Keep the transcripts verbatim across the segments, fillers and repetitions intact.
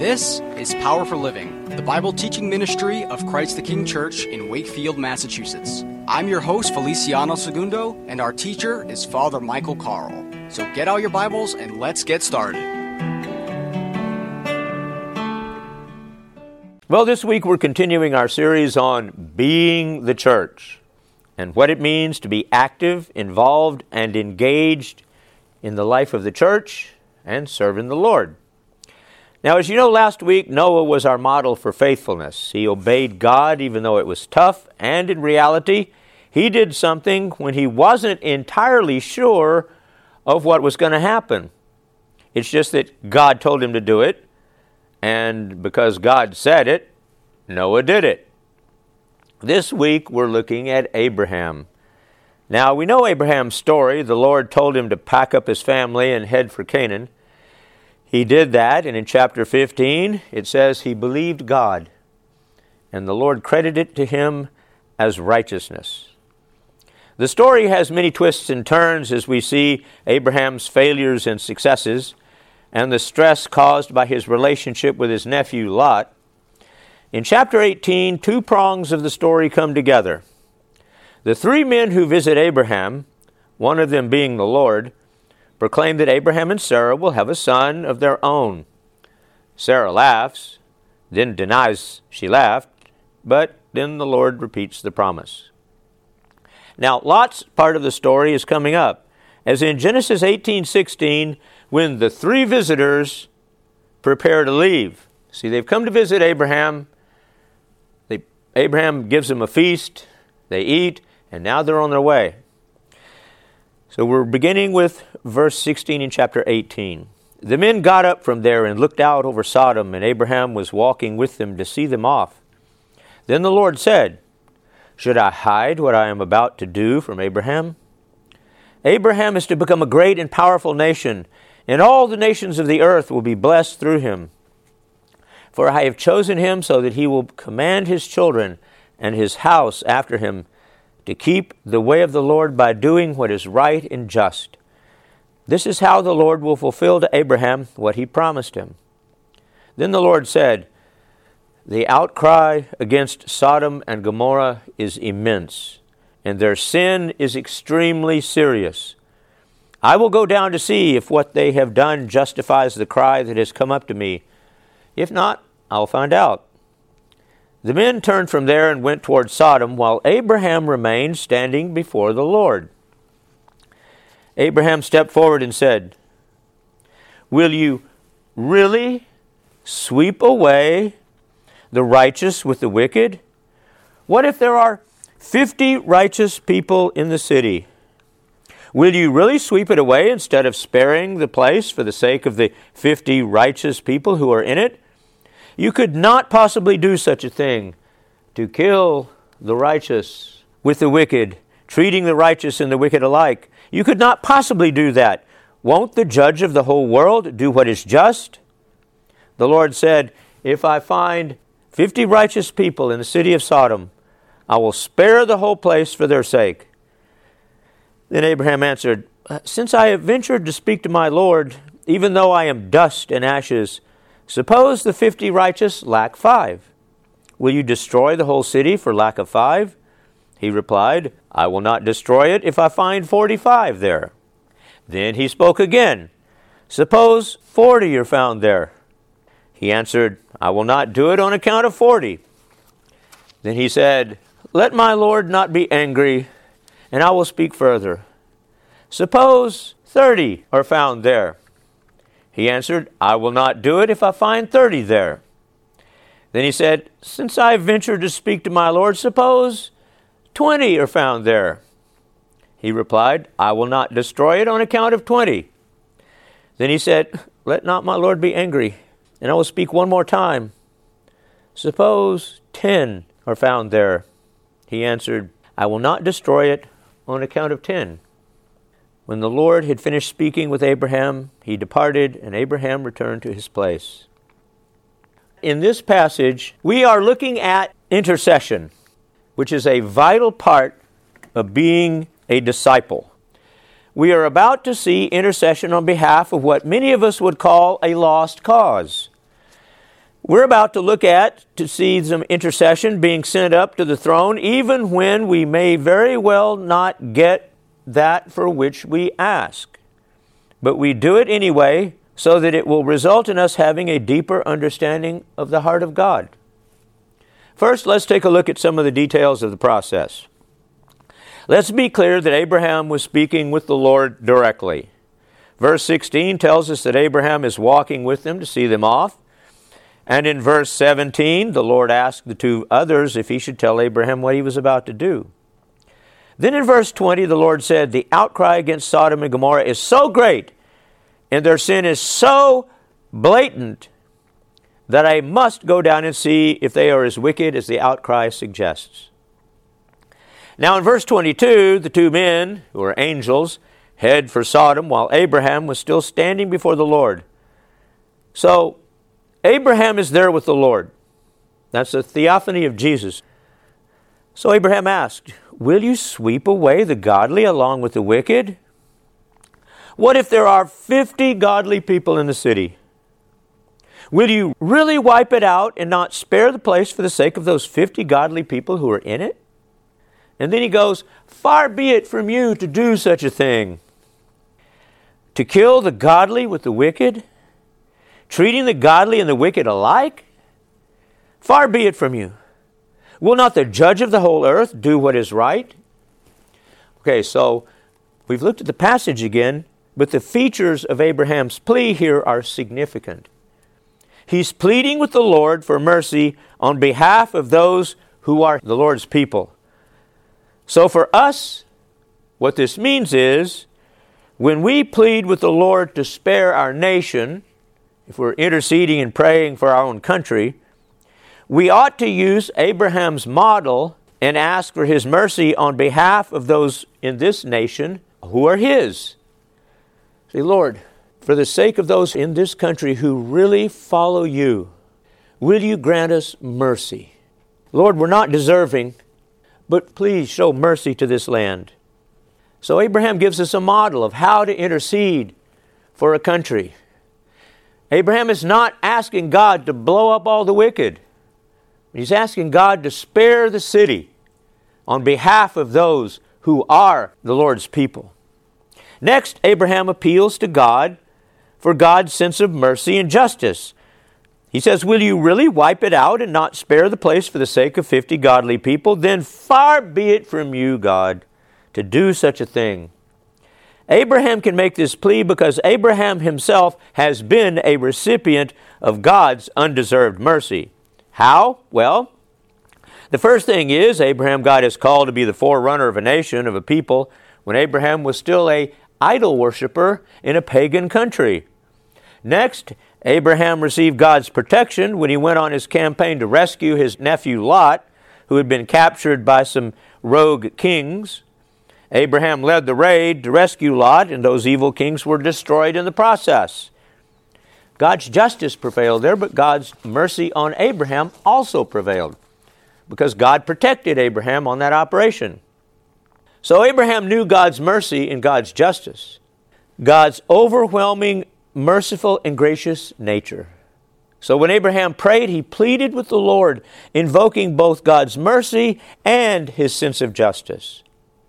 This is Power for Living, the Bible teaching ministry of Christ the King Church in Wakefield, Massachusetts. I'm your host, Feliciano Segundo, and our teacher is Father Michael Carl. So get out your Bibles and let's get started. Well, this week we're continuing our series on being the church and what it means to be active, involved, and engaged in the life of the church and serving the Lord. Now, as you know, last week, Noah was our model for faithfulness. He obeyed God even though it was tough, and in reality, he did something when he wasn't entirely sure of what was going to happen. It's just that God told him to do it, and because God said it, Noah did it. This week, we're looking at Abraham. Now, we know Abraham's story. The Lord told him to pack up his family and head for Canaan. He did that, and in chapter fifteen, it says he believed God, and the Lord credited it to him as righteousness. The story has many twists and turns as we see Abraham's failures and successes, and the stress caused by his relationship with his nephew Lot. In chapter eighteen, two prongs of the story come together. The three men who visit Abraham, one of them being the Lord, proclaim that Abraham and Sarah will have a son of their own. Sarah laughs, then denies she laughed, but then the Lord repeats the promise. Now, Lot's part of the story is coming up, as in Genesis eighteen sixteen, when the three visitors prepare to leave. See, they've come to visit Abraham. They, Abraham gives them a feast. They eat, and now they're on their way. So we're beginning with verse sixteen in chapter eighteen. The men got up from there and looked out over Sodom, and Abraham was walking with them to see them off. Then the Lord said, "Should I hide what I am about to do from Abraham? Abraham is to become a great and powerful nation, and all the nations of the earth will be blessed through him. For I have chosen him so that he will command his children and his house after him to keep the way of the Lord by doing what is right and just. This is how the Lord will fulfill to Abraham what he promised him." Then the Lord said, "The outcry against Sodom and Gomorrah is immense, and their sin is extremely serious. I will go down to see if what they have done justifies the cry that has come up to me. If not, I'll find out." The men turned from there and went toward Sodom, while Abraham remained standing before the Lord. Abraham stepped forward and said, "Will you really sweep away the righteous with the wicked? What if there are fifty righteous people in the city? Will you really sweep it away instead of sparing the place for the sake of the fifty righteous people who are in it? You could not possibly do such a thing, to kill the righteous with the wicked, treating the righteous and the wicked alike. You could not possibly do that. Won't the judge of the whole world do what is just?" The Lord said, "If I find fifty righteous people in the city of Sodom, I will spare the whole place for their sake." Then Abraham answered, "Since I have ventured to speak to my Lord, even though I am dust and ashes, suppose the fifty righteous lack five. Will you destroy the whole city for lack of five?" He replied, "I will not destroy it if I find forty-five there." Then he spoke again, "Suppose forty are found there." He answered, "I will not do it on account of forty." Then he said, "Let my Lord not be angry, and I will speak further. Suppose thirty are found there." He answered, "I will not do it if I find thirty there." Then he said, "Since I have ventured to speak to my Lord, suppose twenty are found there." He replied, "I will not destroy it on account of twenty." Then he said, "Let not my Lord be angry, and I will speak one more time. Suppose ten are found there." He answered, "I will not destroy it on account of ten." When the Lord had finished speaking with Abraham, he departed, and Abraham returned to his place. In this passage, we are looking at intercession, which is a vital part of being a disciple. We are about to see intercession on behalf of what many of us would call a lost cause. we're about to look at to see some intercession being sent up to the throne, even when we may very well not get that for which we ask. But we do it anyway, so that it will result in us having a deeper understanding of the heart of God. First, let's take a look at some of the details of the process. Let's be clear that Abraham was speaking with the Lord directly. Verse sixteen tells us that Abraham is walking with them to see them off. And in verse seventeen, the Lord asked the two others if he should tell Abraham what he was about to do. Then in verse twenty, the Lord said, the outcry against Sodom and Gomorrah is so great, and their sin is so blatant, that I must go down and see if they are as wicked as the outcry suggests. Now in verse twenty-two, the two men, who are angels, head for Sodom, while Abraham was still standing before the Lord. So, Abraham is there with the Lord. That's a theophany of Jesus. So Abraham asked, will you sweep away the godly along with the wicked? What if there are fifty godly people in the city? Will you really wipe it out and not spare the place for the sake of those fifty godly people who are in it? And then he goes, far be it from you to do such a thing. To kill the godly with the wicked? Treating the godly and the wicked alike? Far be it from you. Will not the judge of the whole earth do what is right? Okay, so we've looked at the passage again, but the features of Abraham's plea here are significant. He's pleading with the Lord for mercy on behalf of those who are the Lord's people. So for us, what this means is, when we plead with the Lord to spare our nation, if we're interceding and praying for our own country, we ought to use Abraham's model and ask for his mercy on behalf of those in this nation who are his. Say, Lord, for the sake of those in this country who really follow you, will you grant us mercy? Lord, we're not deserving, but please show mercy to this land. So Abraham gives us a model of how to intercede for a country. Abraham is not asking God to blow up all the wicked. He's asking God to spare the city on behalf of those who are the Lord's people. Next, Abraham appeals to God for God's sense of mercy and justice. He says, will you really wipe it out and not spare the place for the sake of fifty godly people? Then far be it from you, God, to do such a thing. Abraham can make this plea because Abraham himself has been a recipient of God's undeserved mercy. How? Well, the first thing is Abraham God is called to be the forerunner of a nation, of a people, when Abraham was still a idol worshiper in a pagan country. Next, Abraham received God's protection when he went on his campaign to rescue his nephew Lot, who had been captured by some rogue kings. Abraham led the raid to rescue Lot, and those evil kings were destroyed in the process. God's justice prevailed there, but God's mercy on Abraham also prevailed, because God protected Abraham on that operation. So Abraham knew God's mercy and God's justice, God's overwhelming, merciful, and gracious nature. So when Abraham prayed, he pleaded with the Lord, invoking both God's mercy and his sense of justice.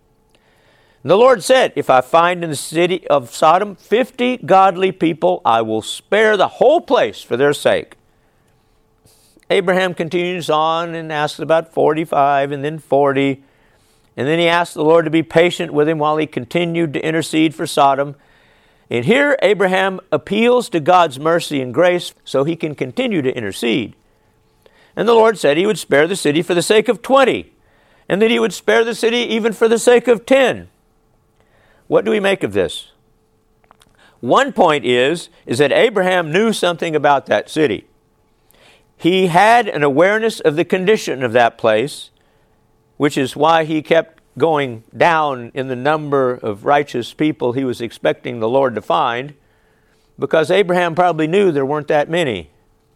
And the Lord said, if I find in the city of Sodom fifty godly people, I will spare the whole place for their sake. Abraham continues on and asks about forty-five and then forty. And then he asked the Lord to be patient with him while he continued to intercede for Sodom. And here Abraham appeals to God's mercy and grace so he can continue to intercede. And the Lord said he would spare the city for the sake of twenty, and that he would spare the city even for the sake of ten. What do we make of this? One point is, is that Abraham knew something about that city. He had an awareness of the condition of that place, which is why he kept going down in the number of righteous people he was expecting the Lord to find, because Abraham probably knew there weren't that many.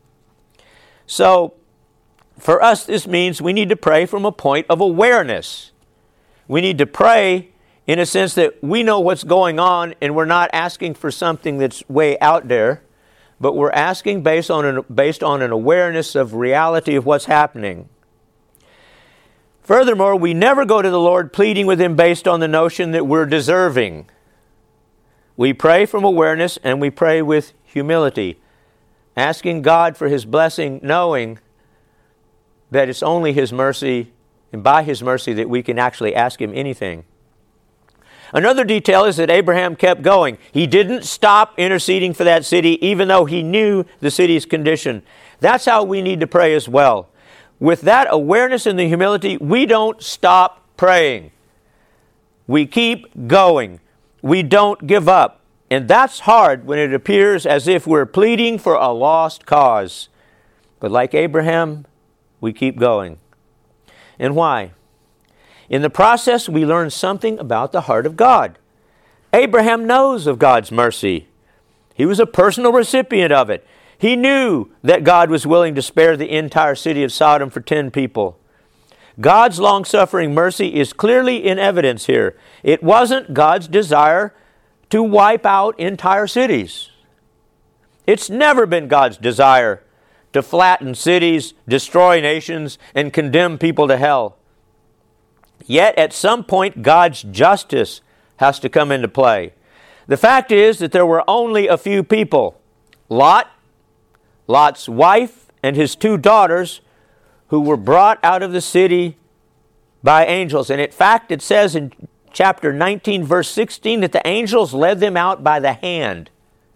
So, for us, this means we need to pray from a point of awareness. We need to pray in a sense that we know what's going on and we're not asking for something that's way out there, but we're asking based on an, based on an awareness of reality of what's happening. Furthermore, we never go to the Lord pleading with Him based on the notion that we're deserving. We pray from awareness, and we pray with humility, asking God for His blessing, knowing that it's only His mercy, and by His mercy that we can actually ask Him anything. Another detail is that Abraham kept going. He didn't stop interceding for that city, even though he knew the city's condition. That's how we need to pray as well. With that awareness and the humility, we don't stop praying. We keep going. We don't give up. And that's hard when it appears as if we're pleading for a lost cause. But like Abraham, we keep going. And why? In the process, we learn something about the heart of God. Abraham knows of God's mercy. He was a personal recipient of it. He knew that God was willing to spare the entire city of Sodom for ten people. God's long-suffering mercy is clearly in evidence here. It wasn't God's desire to wipe out entire cities. It's never been God's desire to flatten cities, destroy nations, and condemn people to hell. Yet at some point, God's justice has to come into play. The fact is that there were only a few people, Lot, Lot's wife, and his two daughters, who were brought out of the city by angels. And in fact, it says in chapter nineteen, verse sixteen, that the angels led them out by the hand.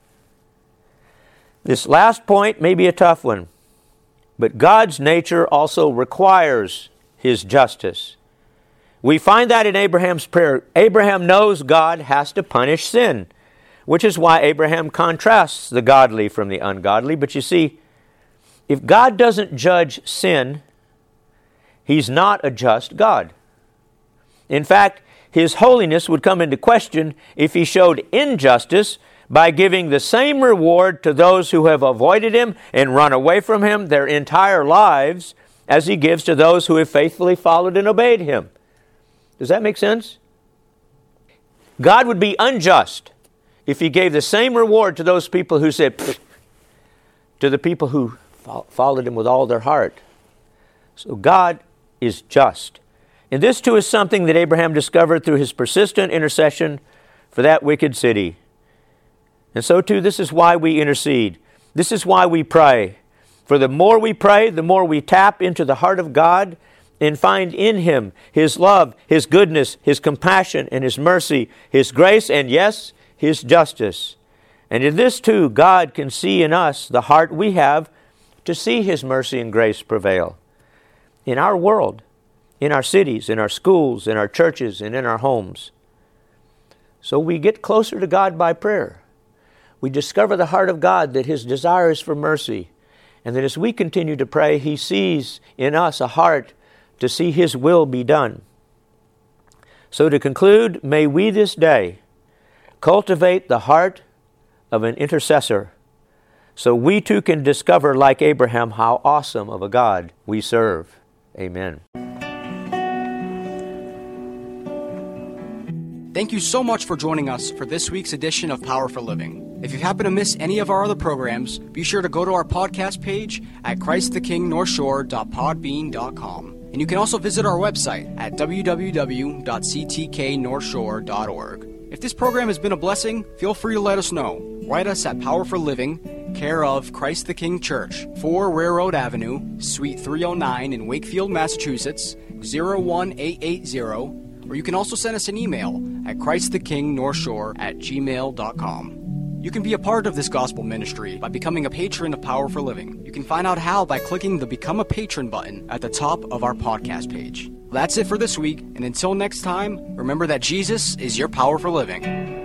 This last point may be a tough one, but God's nature also requires His justice. We find that in Abraham's prayer. Abraham knows God has to punish sin, which is why Abraham contrasts the godly from the ungodly. But you see, if God doesn't judge sin, He's not a just God. In fact, His holiness would come into question if He showed injustice by giving the same reward to those who have avoided Him and run away from Him their entire lives as He gives to those who have faithfully followed and obeyed Him. Does that make sense? God would be unjust if He gave the same reward to those people who said, Pfft, to the people who followed Him with all their heart. So God is just. And this too is something that Abraham discovered through his persistent intercession for that wicked city. And so too, this is why we intercede. This is why we pray. For the more we pray, the more we tap into the heart of God and find in Him His love, His goodness, His compassion, and His mercy, His grace, and yes, His justice. And in this too, God can see in us the heart we have to see His mercy and grace prevail in our world, in our cities, in our schools, in our churches, and in our homes. So we get closer to God by prayer. We discover the heart of God, that His desire is for mercy, and that as we continue to pray, He sees in us a heart to see His will be done. So to conclude, may we this day cultivate the heart of an intercessor, so we too can discover, like Abraham, how awesome of a God we serve. Amen. Thank you so much for joining us for this week's edition of Power for Living. If you happen to miss any of our other programs, be sure to go to our podcast page at christ the king north shore dot podbean dot com. And you can also visit our website at w w w dot c t k north shore dot org. If this program has been a blessing, feel free to let us know. Write us at Power for Living, care of Christ the King Church, four Railroad Avenue, Suite three oh nine in Wakefield, Massachusetts, zero one eight eight zero. Or you can also send us an email at christ the king north shore at gmail dot com. You can be a part of this gospel ministry by becoming a patron of Power for Living. You can find out how by clicking the Become a Patron button at the top of our podcast page. That's it for this week, and until next time, remember that Jesus is your power for living.